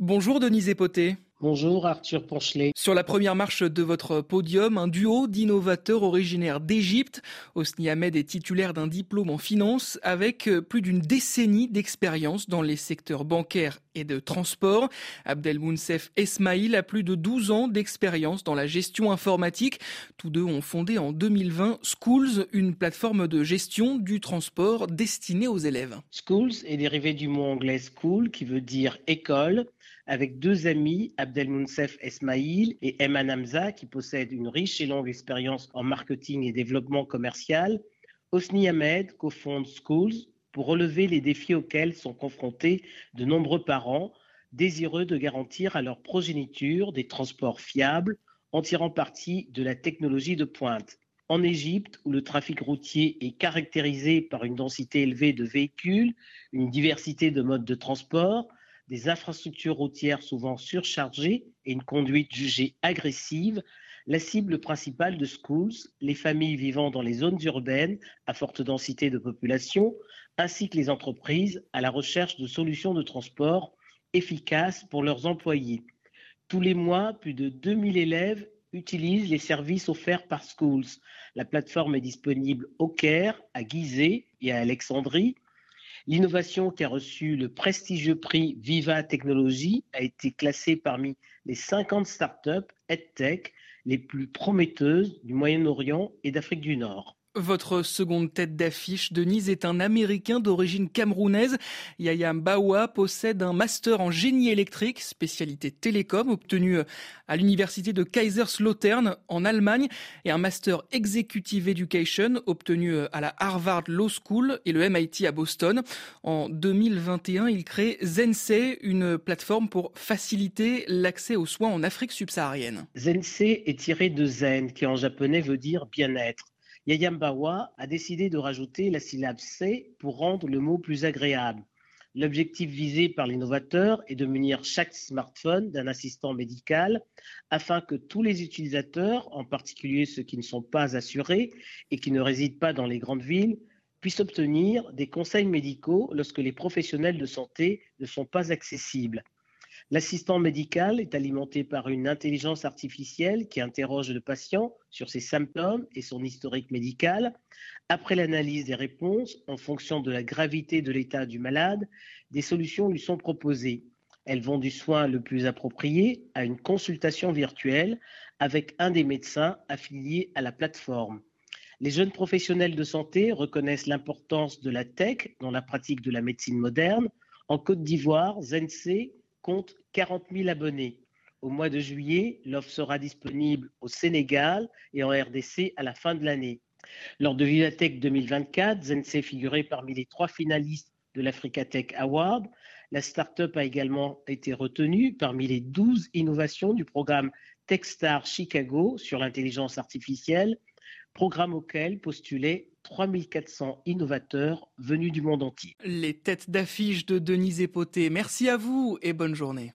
Bonjour Denise Epoté. Bonjour Arthur Ponchelet. Sur la première marche de votre podium, un duo d'innovateurs originaires d'Égypte. Hosni Hamed est titulaire d'un diplôme en finance avec plus d'une décennie d'expérience dans les secteurs bancaires et de transport. Abdelmouncef Esmaïl a plus de 12 ans d'expérience dans la gestion informatique. Tous deux ont fondé en 2020 Schools, une plateforme de gestion du transport destinée aux élèves. Schools est dérivé du mot anglais school qui veut dire école, avec deux amis, Abdelmouncef Esmaïl et Eman Hamza, qui possèdent une riche et longue expérience en marketing et développement commercial. Hosni Hamed cofonde Schools pour relever les défis auxquels sont confrontés de nombreux parents, désireux de garantir à leur progéniture des transports fiables en tirant parti de la technologie de pointe. En Égypte, où le trafic routier est caractérisé par une densité élevée de véhicules, une diversité de modes de transport, des infrastructures routières souvent surchargées et une conduite jugée agressive, la cible principale de Schools, les familles vivant dans les zones urbaines à forte densité de population, ainsi que les entreprises à la recherche de solutions de transport efficaces pour leurs employés. Tous les mois, plus de 2000 élèves utilisent les services offerts par Schools. La plateforme est disponible au Caire, à Gizeh et à Alexandrie. L'innovation qui a reçu le prestigieux prix Viva Technologies a été classée parmi les 50 startups EdTech les plus prometteuses du Moyen-Orient et d'Afrique du Nord. Votre seconde tête d'affiche, Denise, est un Américain d'origine camerounaise. Yaya Mbawa possède un master en génie électrique, spécialité télécom, obtenu à l'université de Kaiserslautern en Allemagne, et un master Executive Education, obtenu à la Harvard Law School et le MIT à Boston. En 2021, il crée Zensei, une plateforme pour faciliter l'accès aux soins en Afrique subsaharienne. Zensei est tiré de Zen, qui en japonais veut dire bien-être. Yaya Mbawa a décidé de rajouter la syllabe C pour rendre le mot plus agréable. L'objectif visé par l'innovateur est de munir chaque smartphone d'un assistant médical afin que tous les utilisateurs, en particulier ceux qui ne sont pas assurés et qui ne résident pas dans les grandes villes, puissent obtenir des conseils médicaux lorsque les professionnels de santé ne sont pas accessibles. L'assistant médical est alimenté par une intelligence artificielle qui interroge le patient sur ses symptômes et son historique médical. Après l'analyse des réponses, en fonction de la gravité de l'état du malade, des solutions lui sont proposées. Elles vont du soin le plus approprié à une consultation virtuelle avec un des médecins affiliés à la plateforme. Les jeunes professionnels de santé reconnaissent l'importance de la tech dans la pratique de la médecine moderne. En Côte d'Ivoire, Zensei compte 40 000 abonnés. Au mois de juillet, l'offre sera disponible au Sénégal et en RDC à la fin de l'année. Lors de Vivatech 2024, Zensei figurait parmi les 3 finalistes de l'Africa Tech Award. La start-up a également été retenue parmi les 12 innovations du programme Techstar Chicago sur l'intelligence artificielle, programme auquel postulaient 3400 innovateurs venus du monde entier. Les têtes d'affiche de Denise Epoté. Merci à vous et bonne journée.